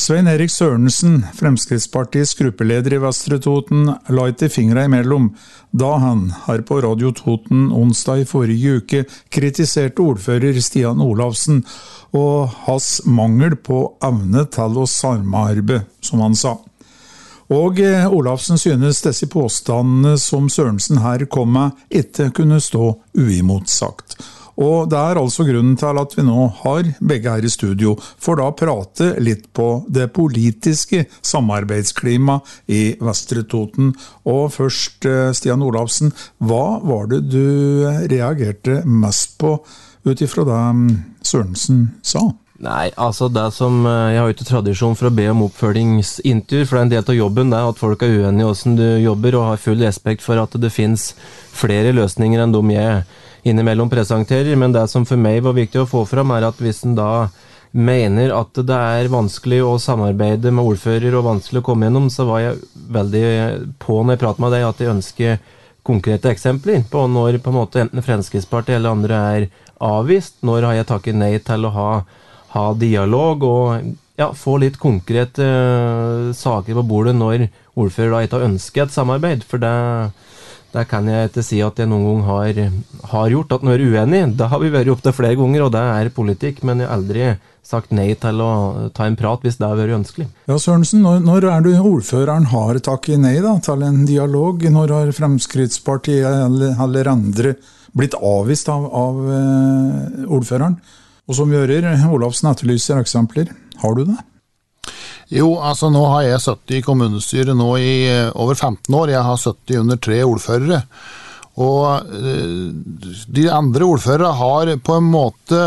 Svein Erik Sørensen, Fremskrittspartiets gruppeleder I Vestre Toten, la ikke fingra imellom da han her på Radio Toten onsdag I forrige uke kritiserte ordfører Stian Olafsen og hans mangel på evne til å samarbeide, som han sa. Og Olafsen synes disse påstandene som Sørensen her kom med ikke kunne stå uimotsagt. Og det altså grunnen til at vi nå har begge her I studio, for da prate litt på det politiske samarbeidsklimaet I Vestre Toten. Og først, Stian Olafsen, hva var det du reagerte mest på utifra det Sørensen sa? Nei, altså det som, jeg har jo ikke tradisjon for å be om oppfølgingsintervjuer, for det en del av jobben det at folk uenige I hvordan du jobber, og har full respekt for at det finnes flere løsninger enn de jeg innimellom presenterer, men det som for meg var viktig å få fram at hvis en da mener at det vanskelig å samarbeide med ordfører og vanskelig å komme gjennom, så var jeg veldig på når jeg prater med deg at jeg ønsker konkrete eksempler på når på en måte enten Fremskrittspartiet eller andre avvist, når har jeg takket nei til å ha dialog og ja, få litt konkrete saker på bordet når ordfører da ikke har ønsket et samarbeid, for det kan jeg ikke si at jeg noen gang har gjort, at når uenig, da har vi vært opp til flere ganger, og det politikk, men jeg har aldri sagt nei til å ta en prat hvis det har vært ønskelig. Ja, Sørensen, når du ordføreren har takket nei da, til en dialog? Når har Fremskrittspartiet eller andre blitt avvist av ordføreren? Og som gjører, Olafsen etterlyser eksempler. Har du det? Jo, altså nå har jeg 70 I kommunestyret nå I over 15 år. Jeg har 70 under 3 ordførere. Og de andre ordførere har på en måte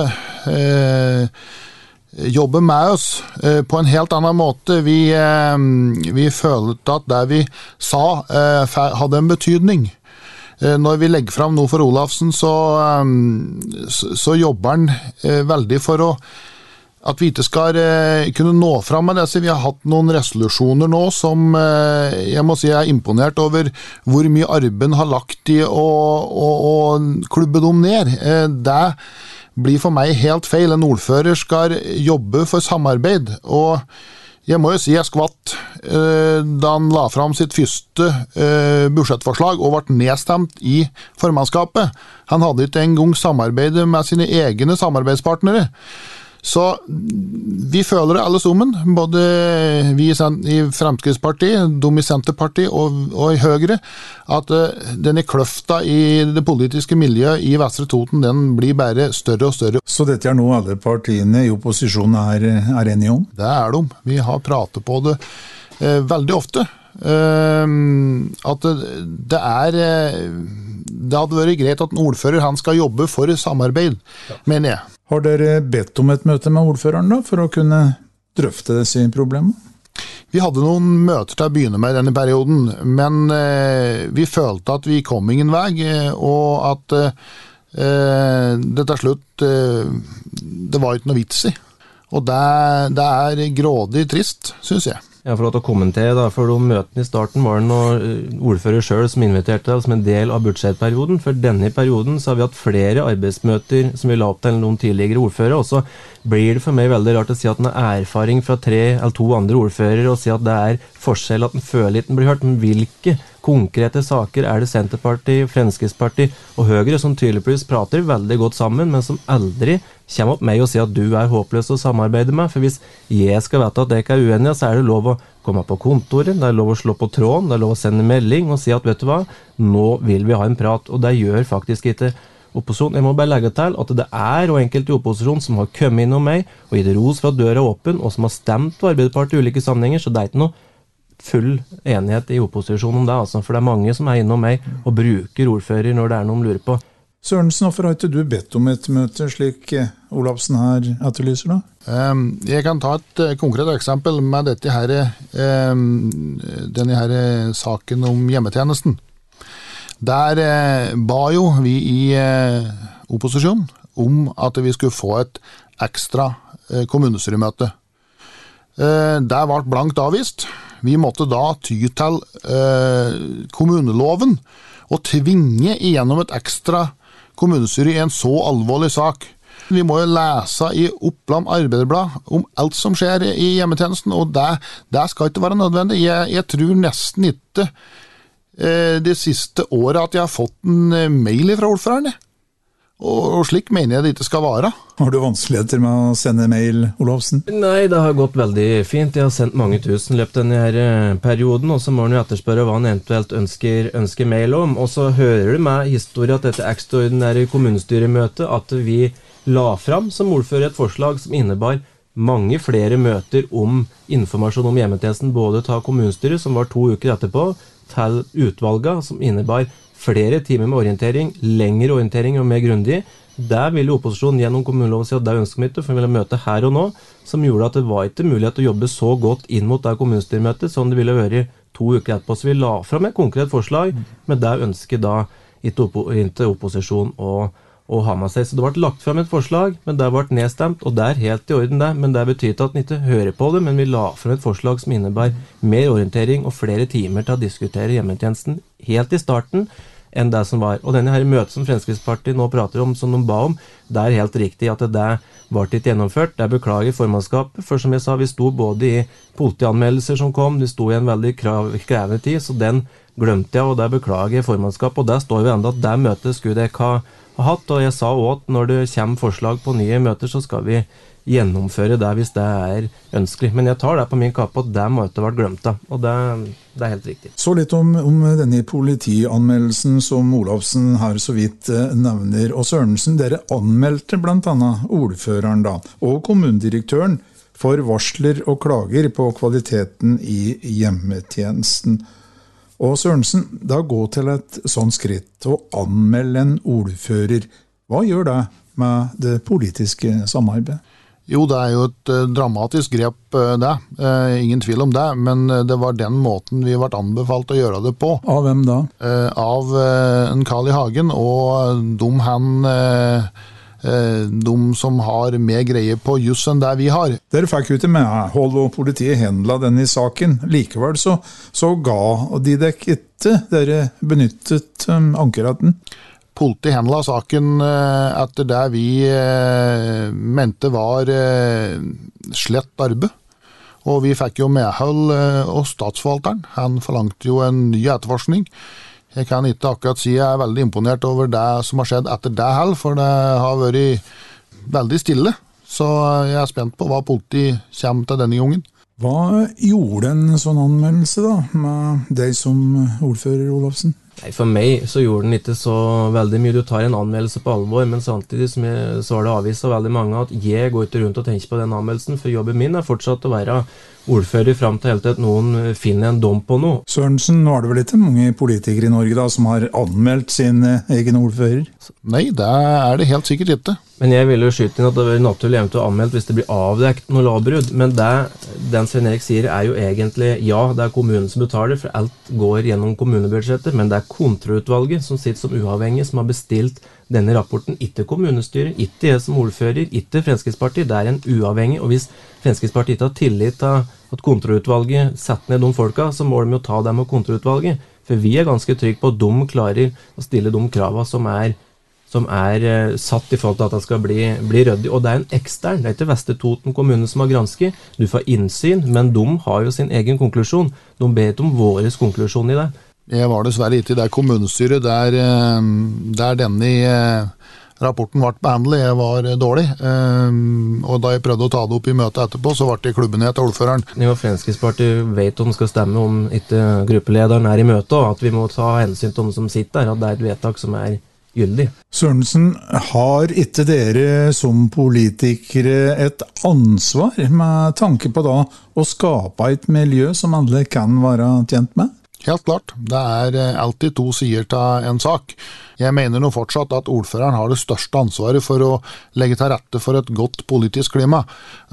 jobbet med oss på en helt annen måte. Vi følte at det vi sa hadde en betydning. Når vi legger fram noe for Olafsen, så jobber han veldig for at vi ikke skal kunne nå fram med disse. Vi har hatt noen resolusjoner nå som jeg må si imponert over hvor mye arbeid har lagt I å klubbe dem ned. Det blir for meg helt feil. En ordfører skal jobbe for samarbeid, og jeg må jo si jeg skvatt da han la fram sitt første budsjettforslag og ble nedstemt I formannskapet. Han hadde ikke engang samarbeidet med sine egne samarbeidspartnere. Så vi føler det alle sammen, både vi I Fremskrittspartiet, de I Senterpartiet og I Høyre, at denne kløfta I det politiske miljøet I Vestre Toten, den blir bare større og større. Så dette noe alle partiene I opposisjonen er enige om? Det de. Vi har pratet på det veldig ofte. At det hadde vært greit at en ordfører han skal jobbe for samarbeid, mener jeg. Har dere bedt om et møte med ordføreren da, for å kunne drøfte disse problemene? Vi hadde noen møter til å begynne med I denne perioden, men vi følte at vi kom ingen vei, og at det til slutt, det var ikke noe vits I. Og det grådig trist, synes jeg. Ja, for å kommentere da, for de møtene I starten var det noen ordfører selv som inviterte deg som en del av budsjettperioden. For denne perioden så har vi hatt flere arbeidsmøter som vi la opp til noen tidligere ordfører, og så blir det for meg veldig rart å si at den har erfaring fra 3 eller 2 andre ordfører, og si at det forskjell at den føler ikke den blir hørt, men hvilke konkrete saker det Senterpartiet, Fremskrittspartiet og Høyre som tydeligvis prater veldig godt sammen, men som aldri kommer opp meg og sier at du håpløs å samarbeide med, for hvis jeg skal vite at jeg ikke uenig, så det lov å komme på kontoret, det lov å slå på tråden, det lov å sende melding og si at vet du hva, nå vil vi ha en prat, og det gjør faktisk ikke opposisjon. Jeg må bare legge til at det og enkelte I opposisjon som har kommet innom meg og gitt ros for at døra åpen, og som har stemt på Arbeiderpartiet I ulike sammenhenger, så det ikke noe full enighet I opposisjonen om det, altså, for det mange som innom meg og bruker ordfører når det noen lurer på. Sørensen, hvorfor har ikke du bedt om et møte slik Olafsen her etterlyser da? Jeg kan ta et konkret eksempel med dette her, denne her saken om hjemmetjenesten. Der ba jo vi I opposisjon om at vi skulle få et ekstra kommunestyremøte. Det ble blankt avvist. Vi måtte da ty til kommuneloven og tvinge igjennom et ekstra kommunestyre I en så alvorlig sak. Vi må jo lese i Oppland Arbeiderblad om alt som skjer i hjemmetjenesten, og det skal ikke være nødvendig. Jeg tror nesten ikke det siste året at jeg har fått en mail fra ordføreren. Og slik mener jeg det ikke skal være. Har du vanskeligheter med å sende mail, Olafsen? Nei, det har gått veldig fint. Jeg har sendt mange tusen løpet denne her perioden, og så må han jo etterspørre hva han eventuelt ønsker mail om. Og så hører du med historien at dette ekstraordinære kommunestyremøtet, at vi la fram som ordfører et forslag som innebar mange flere møter om informasjon om hjemmetjenesten, både til kommunestyret, som var 2 uker etterpå, til utvalget, som innebar flere timer med orientering, lengre orientering og mer grundig. Der ville opposisjonen gjennom kommuneloven si at det ønsker vi ikke, for vi ville møte her og nå, som gjorde at det var ikke mulighet til å jobbe så godt inn mot det kommunestyremøtet som det ville vært 2 uker etterpå. Så vi la fram et konkret forslag, men det ønsker da ikke opposisjonen å ha med seg. Så det ble lagt fram et forslag, men det ble nedstemt, og det helt i orden det, men det betyr ikke at den ikke hører på det, men vi la fram et forslag som innebærer mer orientering og flere timer til å diskutere hjemmetjenesten helt i starten enn det som var. Og denne her møtet som Fremskrittspartiet nå prater om, som de ba om, det helt riktig at det ble ikke gjennomført. Det beklager formannskapet, for som jeg sa, vi sto både i politianmeldelser som kom, det sto i en veldig krevende tid, så den glemte jeg, og det beklager formannskapet, og der står vi enda at det møtet skulle det ikke ha hatt, og jeg sa også at når det kommer forslag på nye møter, så skal vi gjennomføre det hvis det ønskelig. Men jeg tar det på min kappe at det måtte vært glemt da, og det helt riktig. Så litt om denne politianmeldelsen som Olafsen her så vidt nevner, og Sørensen, dere anmeldte blant annet ordføreren da, og kommunedirektøren for varsler og klager på kvaliteten i hjemmetjenesten. Og Sørensen, da gå til et sånt skritt å anmelde en ordfører. Hva gjør det med det politiske samarbeidet? Jo, det jo et dramatisk grep det, ingen tvil om det, men det var den måten vi ble anbefalt å gjøre det på. Av hvem da? Av en Carl I. Hagen og de som har mer greie på juss enn det vi har. Dere fikk jo til medhold, og politiet hendla denne saken. Likevel så ga de dere ikke dere benyttet ankeretten. Politiet hendla saken etter det vi mente var slett arbeid. Og vi fikk jo medhold av statsforvalteren. Han forlangte jo en ny etterforskning. Jeg kan ikke akkurat si jeg veldig imponert over det som har skjedd etter det heller, for det har vært veldig stille. Så jeg spent på hva politiet kommer til denne gangen. Hva gjorde en sånn anmeldelse da, med deg som ordfører, Olafsen? Nei, for meg så gjorde den ikke så veldig mye. Du tar en anmeldelse på alvor, men samtidig så var det avvist av veldig mange at jeg går ikke rundt og tenker på den anmeldelsen, for jobben min fortsatt å være ordfører frem til helt til noen finner en dom på noe. Sørensen, nå det vel ikke mange politikere i Norge da, som har anmeldt sin egen ordfører? Nei, det det helt sikkert ikke. Men jeg vil jo skyte inn at det vil naturlig eventuelt anmeldt hvis det blir avdekt noe lovbrudd, men den Svein Erik sier jo egentlig, ja, det kommunen som betaler, for alt går gjennom kommunebudsjettet, men det kontrollutvalget som sitter som uavhengig, som har bestilt denne rapporten, ikke kommunestyret, ikke jeg som ordfører, ikke Fremskrittspartiet, det en uavhengig, og hvis Fremskrittspartiet ikke har tillit til at kontrollutvalget setter ned de folka, så må de jo ta dem og kontrollutvalget, for vi ganske trygge på at de klarer å stille de kravene som satt i forhold til at det skal bli ryddig, og det en ekstern, det ikke Vestre Toten kommune som har gransket, du får innsyn, men de har jo sin egen konklusjon, de ber ikke om våres konklusjon i det. Jeg var dessverre ikke i det kommunestyret der denne rapporten ble behandlet. Jeg var dårlig, og da jeg prøvde å ta det opp i møtet etterpå, så ble det klubben til ordføreren. Jo, Fremskrittspartiet vet om de skal stemme om ikke gruppelederen i møtet, og at vi må ta hensyn til de som sitter der, at det et vedtak som gyldig. Sørensen, har ikke dere som politikere et ansvar med tanke på da å skape et miljø som alle kan være tjent med? Helt klart. Det alltid to sider til en sak. Jeg mener nå fortsatt at ordføreren har det største ansvaret for å legge til rette for et godt politisk klima.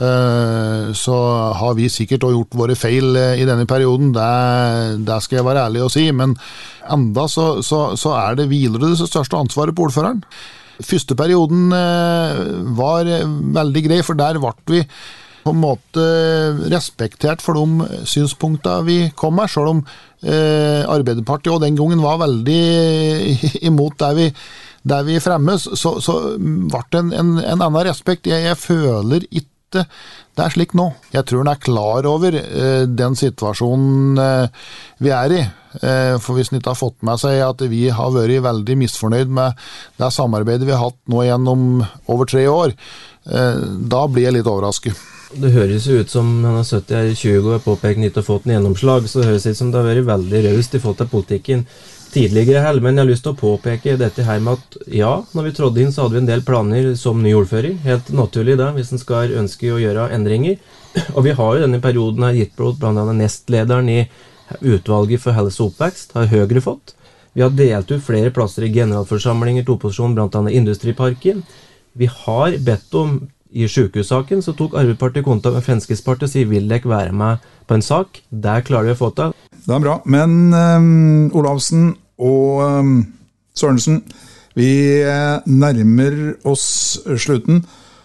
Så har vi sikkert også gjort våre feil i denne perioden, det skal jeg være ærlig å si, men enda så det hviler det største ansvaret på ordføreren. Første perioden var veldig grei, for der ble vi på en måte respektert for de synspunktene vi kom med, selv om Arbeiderpartiet og den gangen var veldig imot der vi fremmes, så ble det en annen respekt. Jeg føler ikke det slik nå. Jeg tror han klar over den situasjonen vi i. For hvis han ikke har fått med seg at vi har vært veldig misfornøyd med det samarbeidet vi har hatt nå gjennom over 3 år, da blir jeg litt overrasket. Det høres jo ut som han har sittet her i 20 år og påpekt ikke har fått en gjennomslag, så det høres ut som det har vært veldig raust i forhold til politikken tidligere heller, men jeg har lyst til å påpeke dette her med at ja, når vi trådde inn så hadde vi en del planer som ny ordfører, helt naturlig da, hvis en skal ønske å gjøre endringer, og vi har jo denne perioden her gitt blant annet nestlederen i utvalget for helse og oppvekst, har Høyre fått. Vi har delt ut flere plasser i generalforsamlinger til opposisjon, blant annet Industriparken. Vi har bedt om, i sykehussaken, så tok Arbeiderpartiet kontakt med Fremskrittspartiet og sier, vil dere være med på en sak? Der klarer vi å få til. Det er bra, men Olafsen og Sørensen, vi nærmer oss slutten,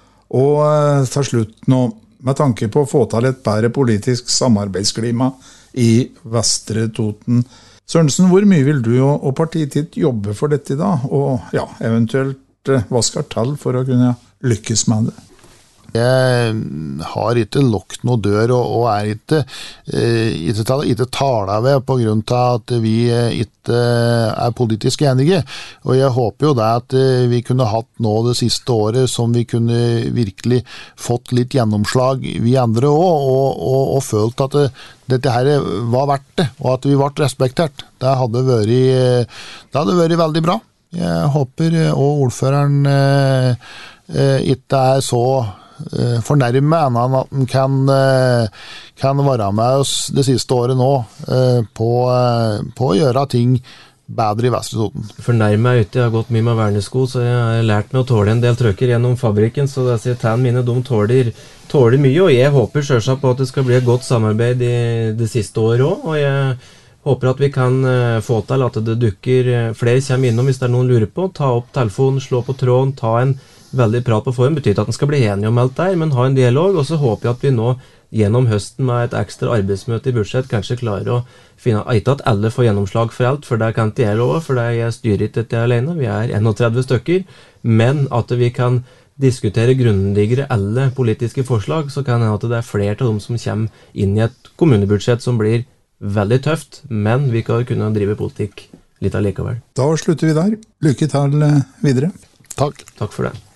og tar slutt nå med tanke på å få til et bedre politisk samarbeidsklima i Vestre Toten. Sørensen, hvor mye vil du og partiet ditt jobbe for dette da? Og ja, eventuelt hva skal til for å kunne lykkes med det? Jeg har ikke lukket noe dør og ikke taler ved på grunn av at vi ikke politisk enige. Og jeg håper jo det at vi kunne hatt nå det siste året som vi kunne virkelig fått litt gjennomslag, vi andre også, og følt at dette her var verdt det, og at vi ble respektert. Det hadde vært veldig bra. Jeg håper også ordføreren ikke så fornærme enn at han kan være med oss det siste året nå på å gjøre ting bedre i Vestre Toten. Fornærme ute, jeg har gått mye med vernesko, så jeg har lært meg å tåle en del trøkker gjennom fabrikken, så det sier tennene mine, de tåler mye, og jeg håper selvsagt på at det skal bli et godt samarbeid i det siste året også, og jeg håper at vi kan få til at det dukker flere kommer innom hvis det noen lurer på, ta opp telefonen, slå på tråden, ta en veldig prat på form, betyr ikke at den skal bli enige om alt der, men ha en dialog, og så håper jeg at vi nå gjennom høsten med et ekstra arbeidsmøte i budsjett kanskje klarer å finne, ikke at alle får gjennomslag for alt, for det kan ikke jeg love, for jeg styrer ikke dette alene, vi 31 stykker, men at vi kan diskutere grundigere alle politiske forslag, så kan jeg at det flere av dem som kommer inn i et kommunebudsjett som blir veldig tøft, men vi kan kunne drive politikk litt allikevel. Da slutter vi der. Lykke til videre. Takk. Takk for det.